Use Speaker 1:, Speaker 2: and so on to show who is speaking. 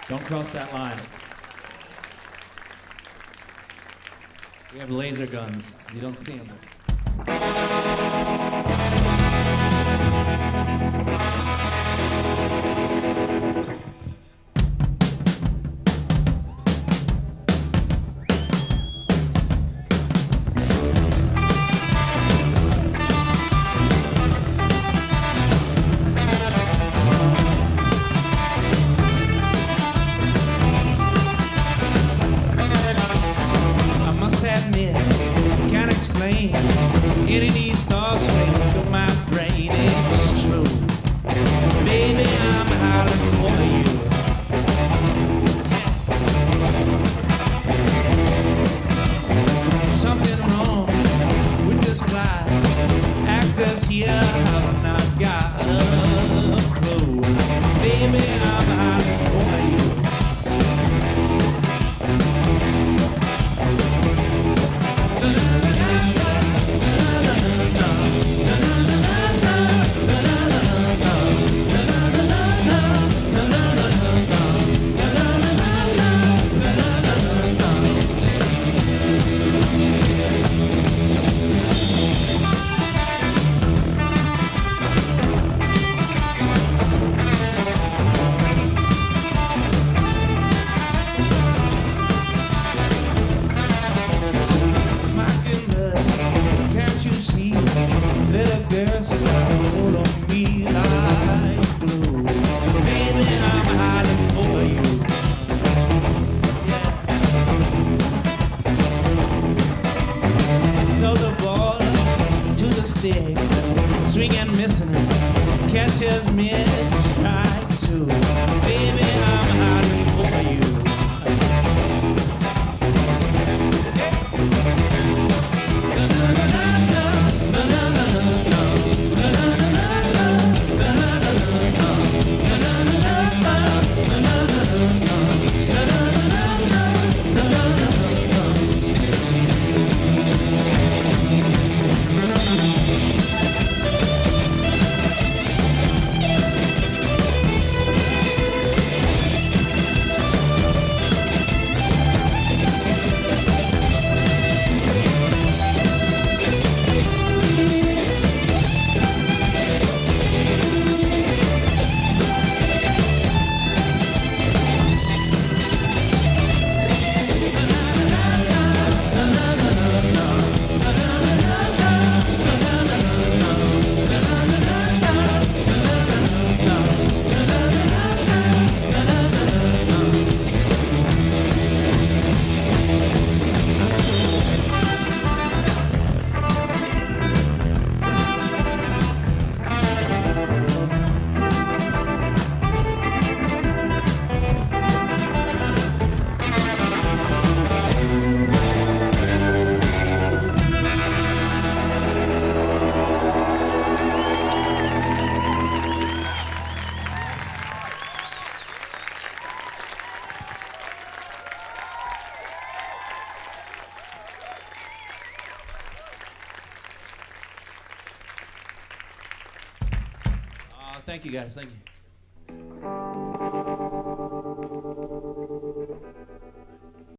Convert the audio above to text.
Speaker 1: Don't cross that line. We have laser guns. You don't see them.
Speaker 2: Can't explain any of these thoughts racing through my brain. It's true, baby, I'm howling for you. Something wrong with this plot. Actors here have not got a clue. Baby, I'm howling for you. Swing and missing it, catches me strike two. Baby, I'm hiding for you.
Speaker 1: Thank you guys, thank you.